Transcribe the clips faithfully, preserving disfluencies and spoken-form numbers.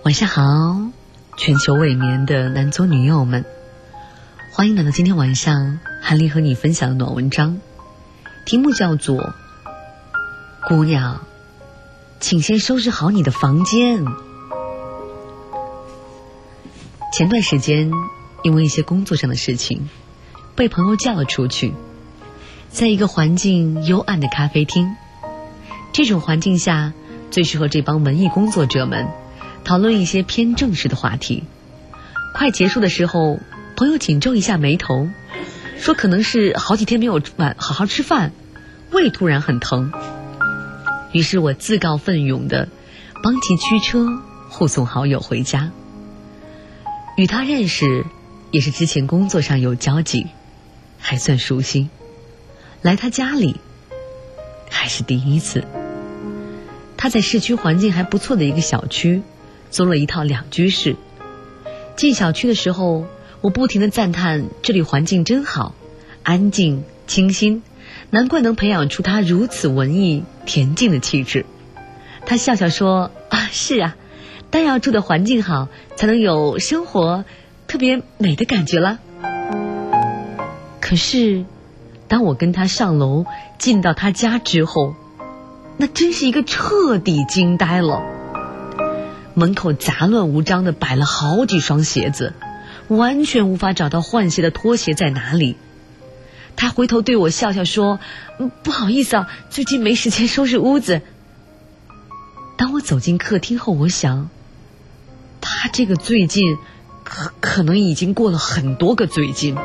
晚上好，全球未眠的男左女右们，欢迎来到今天晚上韩丽和你分享的暖文章，题目叫做姑娘，请先收拾好你的房间。前段时间因为一些工作上的事情被朋友叫了出去，在一个环境幽暗的咖啡厅，这种环境下最适合这帮文艺工作者们讨论一些偏正式的话题。快结束的时候，朋友紧皱一下眉头，说可能是好几天没有晚好好吃饭，胃突然很疼。于是我自告奋勇地帮其驱车护送好友回家。与他认识也是之前工作上有交集，还算熟悉。来他家里还是第一次。他在市区环境还不错的一个小区租了一套两居室。进小区的时候，我不停地赞叹这里环境真好，安静清新，难怪能培养出他如此文艺恬静的气质。他笑笑说啊，是啊，但要住的环境好，才能有生活特别美的感觉了。可是当我跟他上楼进到他家之后，那真是一个彻底惊呆了。门口杂乱无章地摆了好几双鞋子，完全无法找到换鞋的拖鞋在哪里。他回头对我笑笑说，嗯，不好意思啊，最近没时间收拾屋子。当我走进客厅后，我想他这个最近可可能已经过了很多个最近。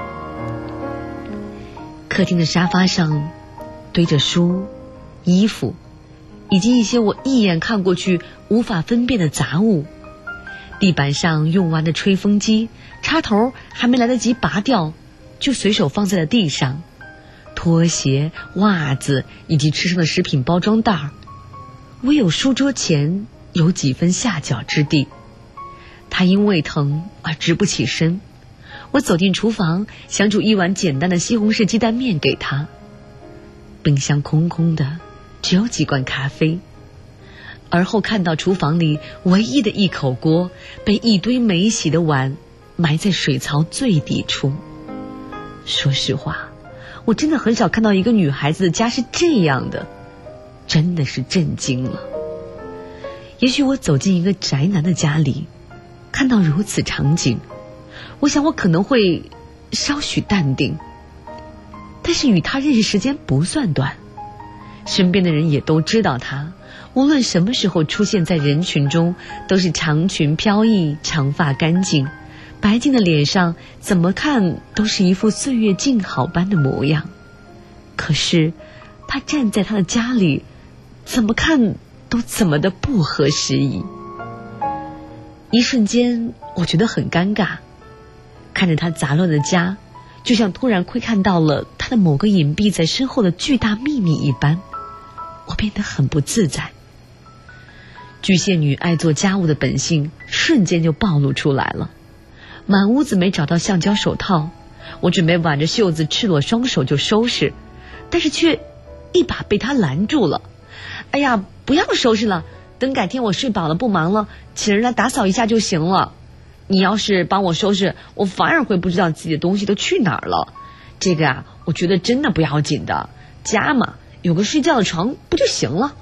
客厅的沙发上堆着书、衣服以及一些我一眼看过去无法分辨的杂物。地板上用完的吹风机插头还没来得及拔掉，就随手放在了地上。拖鞋、袜子以及吃剩的食品包装袋，唯有书桌前有几分下脚之地。他因胃疼而直不起身。我走进厨房，想煮一碗简单的西红柿鸡蛋面给他。冰箱空空的，只有几罐咖啡。而后看到厨房里唯一的一口锅被一堆没洗的碗埋在水槽最底处。说实话，我真的很少看到一个女孩子的家是这样的，真的是震惊了。也许我走进一个宅男的家里，看到如此场景，我想我可能会稍许淡定。但是与他认识时间不算短，身边的人也都知道他无论什么时候出现在人群中，都是长裙飘逸，长发干净，白净的脸上怎么看都是一副岁月静好般的模样。可是他站在他的家里，怎么看都怎么的不合时宜。一瞬间我觉得很尴尬，看着他杂乱的家，就像突然窥看到了他的某个隐蔽在身后的巨大秘密一般，我变得很不自在。巨蟹女爱做家务的本性瞬间就暴露出来了。满屋子没找到橡胶手套，我准备挽着袖子赤裸双手就收拾，但是却一把被他拦住了。哎呀，不要收拾了，等改天我睡饱了不忙了，请人来打扫一下就行了。你要是帮我收拾，我反而会不知道自己的东西都去哪儿了。这个啊，我觉得真的不要紧的，家嘛，有个睡觉的床不就行了。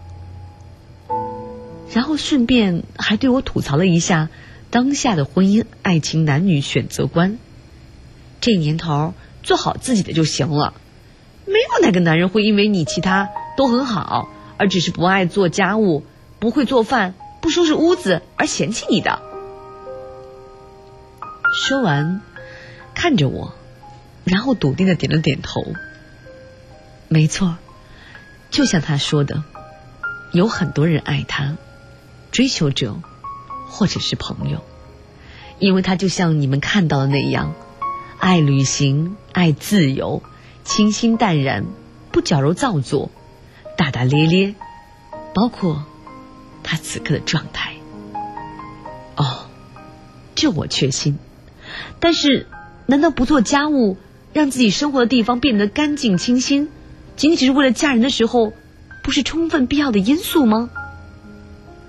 然后顺便还对我吐槽了一下当下的婚姻爱情男女选择观。这年头做好自己的就行了，没有哪个男人会因为你其他都很好，而只是不爱做家务，不会做饭，不收拾屋子而嫌弃你的。说完看着我，然后笃定地点了点头。没错，就像他说的，有很多人爱他，追求者或者是朋友，因为他就像你们看到的那样，爱旅行，爱自由，清新淡然，不矫揉造作，大大咧咧，包括他此刻的状态。哦，这我确信。但是难道不做家务，让自己生活的地方变得干净清新，仅仅是为了嫁人的时候，不是充分必要的因素吗？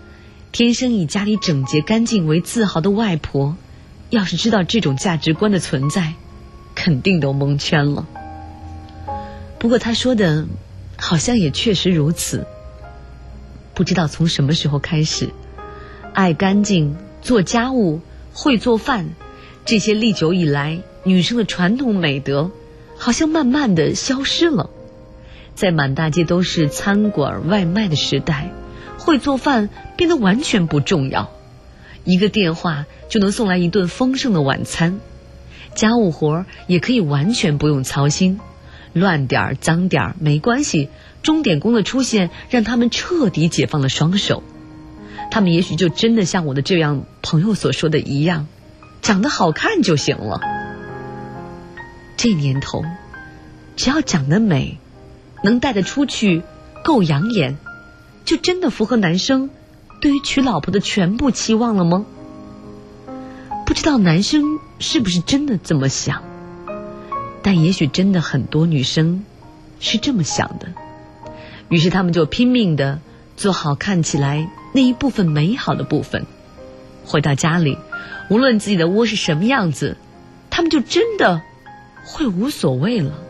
天生以家里整洁干净为自豪的外婆，要是知道这种价值观的存在，肯定都蒙圈了。不过她说的好像也确实如此。不知道从什么时候开始，爱干净、做家务、会做饭，这些历久以来女生的传统美德好像慢慢的消失了。在满大街都是餐馆外卖的时代，会做饭变得完全不重要，一个电话就能送来一顿丰盛的晚餐，家务活也可以完全不用操心，乱点脏点没关系，钟点工的出现让他们彻底解放了双手。他们也许就真的像我的这样朋友所说的一样，长得好看就行了。这年头，只要长得美，能带得出去，够养眼，就真的符合男生对于娶老婆的全部期望了吗？不知道男生是不是真的这么想，但也许真的很多女生是这么想的。于是他们就拼命的做好看起来那一部分美好的部分，回到家里，无论自己的窝是什么样子，他们就真的会无所谓了。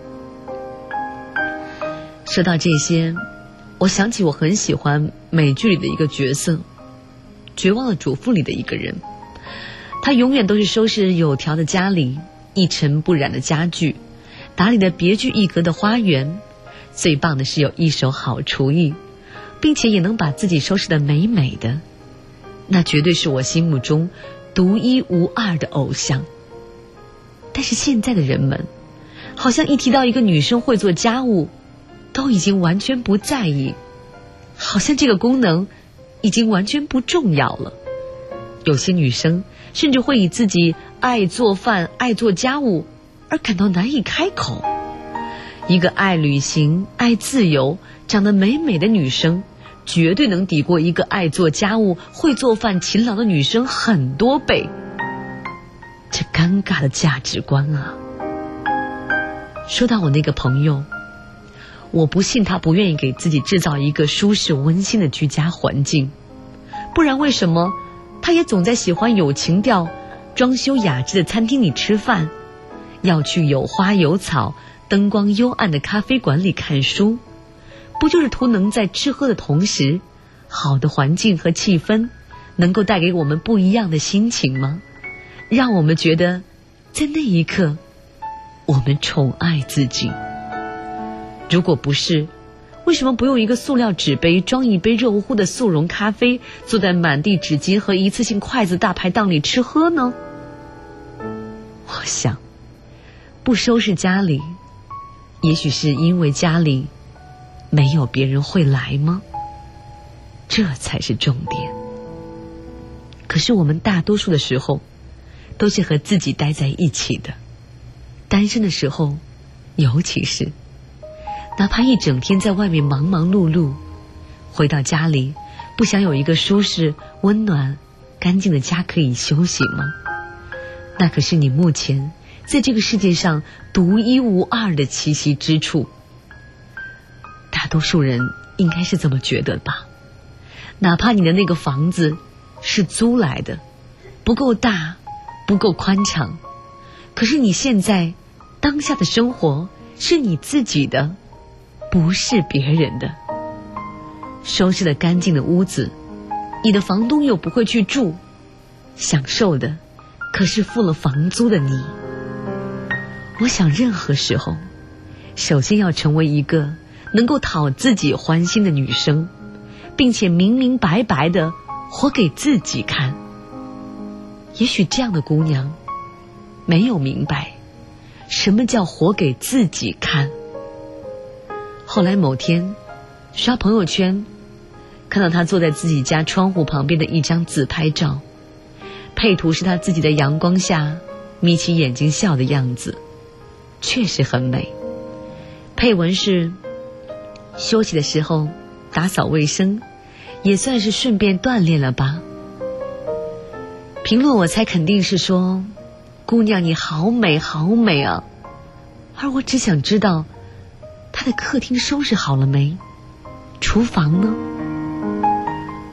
说到这些，我想起我很喜欢美剧里的一个角色，《绝望的主妇》里的一个人。他永远都是收拾有条的家里，一尘不染的家具，打理的别具一格的花园，最棒的是有一手好厨艺，并且也能把自己收拾得美美的。那绝对是我心目中独一无二的偶像。但是现在的人们好像一提到一个女生会做家务，都已经完全不在意，好像这个功能已经完全不重要了。有些女生甚至会以自己爱做饭、爱做家务而感到难以开口。一个爱旅行、爱自由、长得美美的女生，绝对能抵过一个爱做家务、会做饭、勤劳的女生很多倍。这尴尬的价值观啊！说到我那个朋友，我不信他不愿意给自己制造一个舒适温馨的居家环境，不然为什么他也总在喜欢有情调、装修雅致的餐厅里吃饭，要去有花有草、灯光幽暗的咖啡馆里看书？不就是图能在吃喝的同时，好的环境和气氛能够带给我们不一样的心情吗？让我们觉得在那一刻我们宠爱自己。如果不是，为什么不用一个塑料纸杯装一杯热乎乎的速溶咖啡，坐在满地纸巾和一次性筷子大排档里吃喝呢？我想，不收拾家里，也许是因为家里没有别人会来吗？这才是重点。可是我们大多数的时候都是和自己待在一起的，单身的时候尤其是，哪怕一整天在外面忙忙碌碌，回到家里不想有一个舒适、温暖、干净的家可以休息吗？那可是你目前在这个世界上独一无二的栖息之处。大多数人应该是这么觉得吧。哪怕你的那个房子是租来的，不够大，不够宽敞，可是你现在当下的生活是你自己的，不是别人的。收拾了干净的屋子，你的房东又不会去住，享受的可是付了房租的你。我想任何时候，首先要成为一个能够讨自己欢心的女生，并且明明白白的活给自己看。也许这样的姑娘没有明白什么叫活给自己看。后来某天刷朋友圈，看到她坐在自己家窗户旁边的一张自拍照，配图是她自己在阳光下眯起眼睛笑的样子，确实很美。配文是休息的时候打扫卫生，也算是顺便锻炼了吧。评论我猜肯定是说，姑娘你好美好美啊。而我只想知道，她的客厅收拾好了没？厨房呢？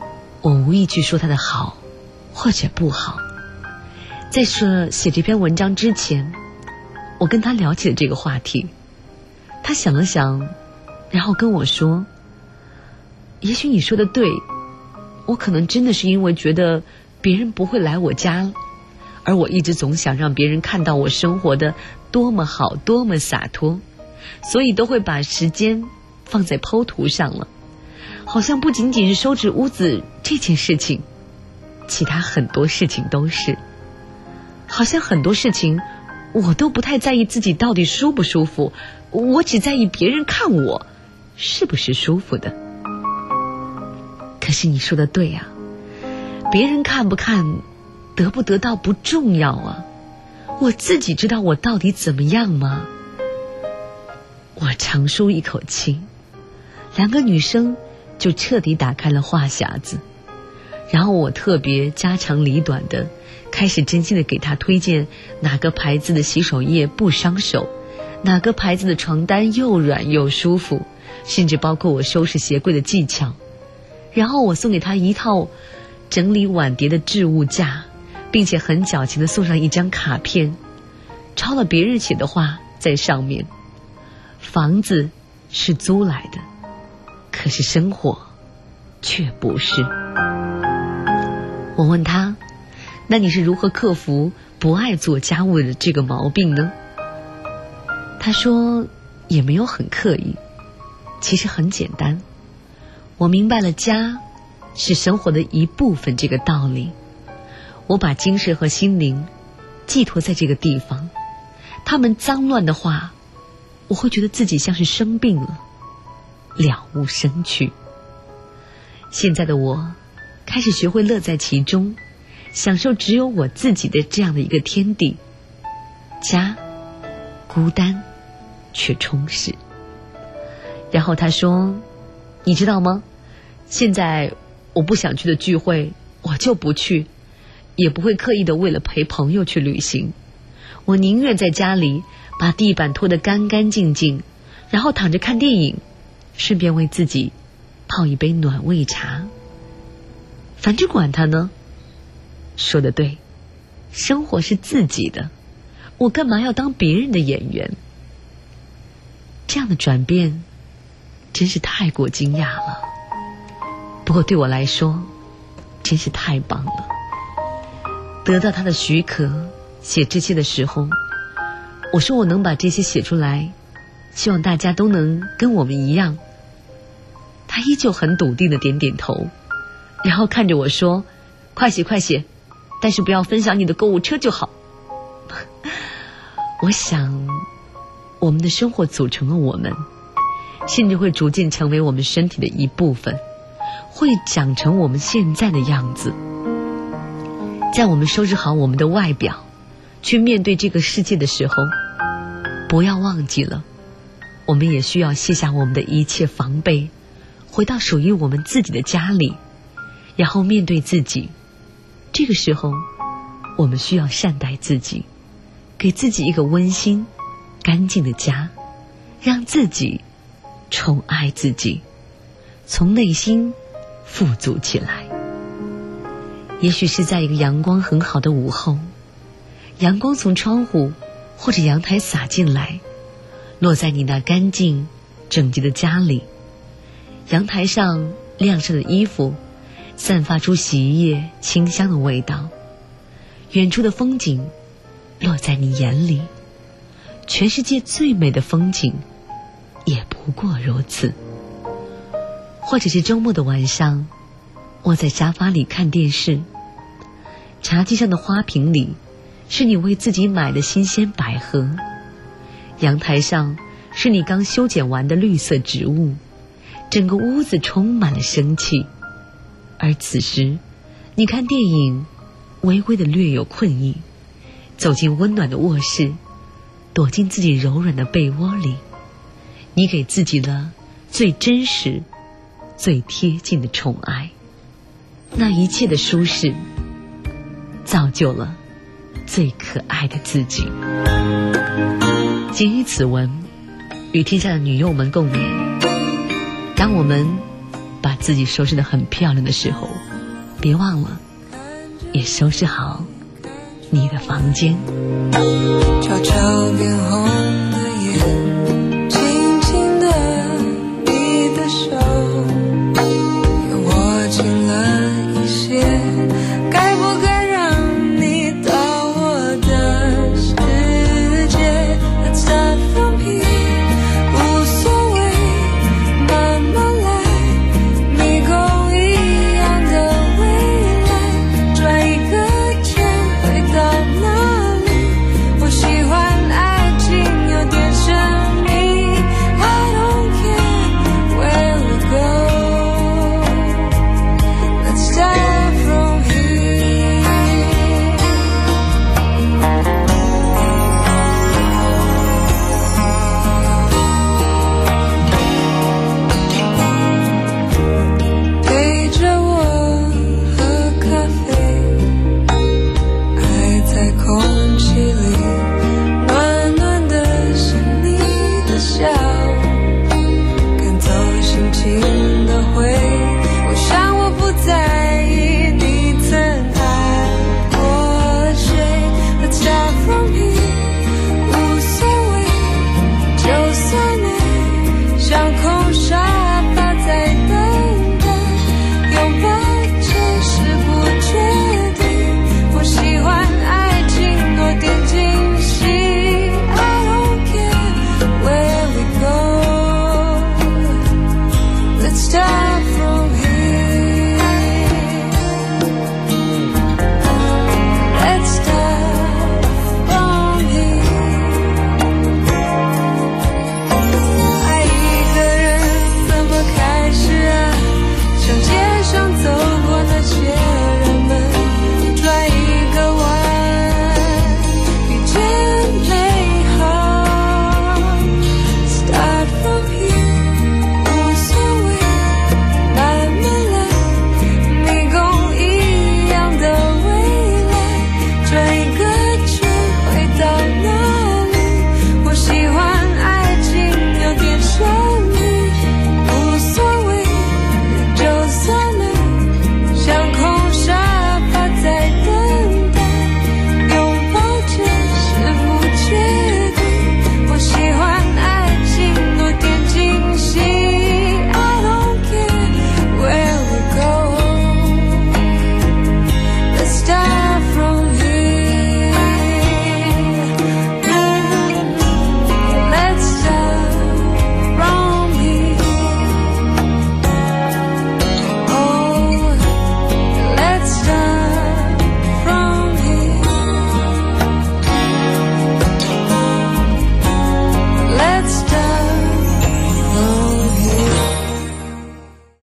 我无意去说他的好或者不好。在说写这篇文章之前，我跟他聊起了这个话题，他想了想，然后跟我说，也许你说的对，我可能真的是因为觉得别人不会来我家，而我一直总想让别人看到我生活的多么好，多么洒脱，所以都会把时间放在剖图上了。好像不仅仅是收拾屋子这件事情，其他很多事情都是。好像很多事情我都不太在意自己到底舒不舒服，我只在意别人看我是不是舒服的。可是你说的对啊，别人看不看得不得到不重要啊，我自己知道我到底怎么样吗？我长舒一口气，两个女生就彻底打开了话匣子，然后我特别家长里短的开始真心的给她推荐哪个牌子的洗手液不伤手，哪个牌子的床单又软又舒服，甚至包括我收拾鞋柜的技巧。然后我送给她一套整理碗碟的置物架，并且很矫情的送上一张卡片，抄了别人写的话在上面。房子是租来的，可是生活却不是。我问他，那你是如何克服不爱做家务的这个毛病呢？他说也没有很刻意，其实很简单。我明白了家是生活的一部分这个道理，我把精神和心灵寄托在这个地方，他们脏乱的话，我会觉得自己像是生病了，了无生趣。现在的我开始学会乐在其中，享受只有我自己的这样的一个天地。家孤单却充实。然后他说，你知道吗，现在我不想去的聚会我就不去，也不会刻意的为了陪朋友去旅行，我宁愿在家里把地板拖得干干净净，然后躺着看电影，顺便为自己泡一杯暖胃茶。反正管他呢。说得对，生活是自己的，我干嘛要当别人的演员？这样的转变真是太过惊讶了，不过对我来说真是太棒了。得到他的许可写这些的时候，我说我能把这些写出来，希望大家都能跟我们一样。他依旧很笃定的点点头，然后看着我说，快写快写，但是不要分享你的购物车就好。我想我们的生活组成了我们，甚至会逐渐成为我们身体的一部分，会长成我们现在的样子。在我们收拾好我们的外表，去面对这个世界的时候，不要忘记了，我们也需要卸下我们的一切防备，回到属于我们自己的家里，然后面对自己。这个时候我们需要善待自己，给自己一个温馨干净的家，让自己宠爱自己，从内心富足起来。也许是在一个阳光很好的午后，阳光从窗户或者阳台洒进来，落在你那干净整洁的家里。阳台上晾晒的衣服散发出洗衣液清香的味道，远处的风景落在你眼里，全世界最美的风景也不过如此。或者是周末的晚上，窝在沙发里看电视，茶几上的花瓶里是你为自己买的新鲜百合，阳台上是你刚修剪完的绿色植物，整个屋子充满了生气。而此时你看电影，微微的略有困意，走进温暖的卧室，躲进自己柔软的被窝里，你给自己了最真实最贴近的宠爱。那一切的舒适造就了最可爱的自己。谨以此文与天下的女幼们共勉，当我们把自己收拾得很漂亮的时候， 别忘了也收拾好你的房间。 悄悄变红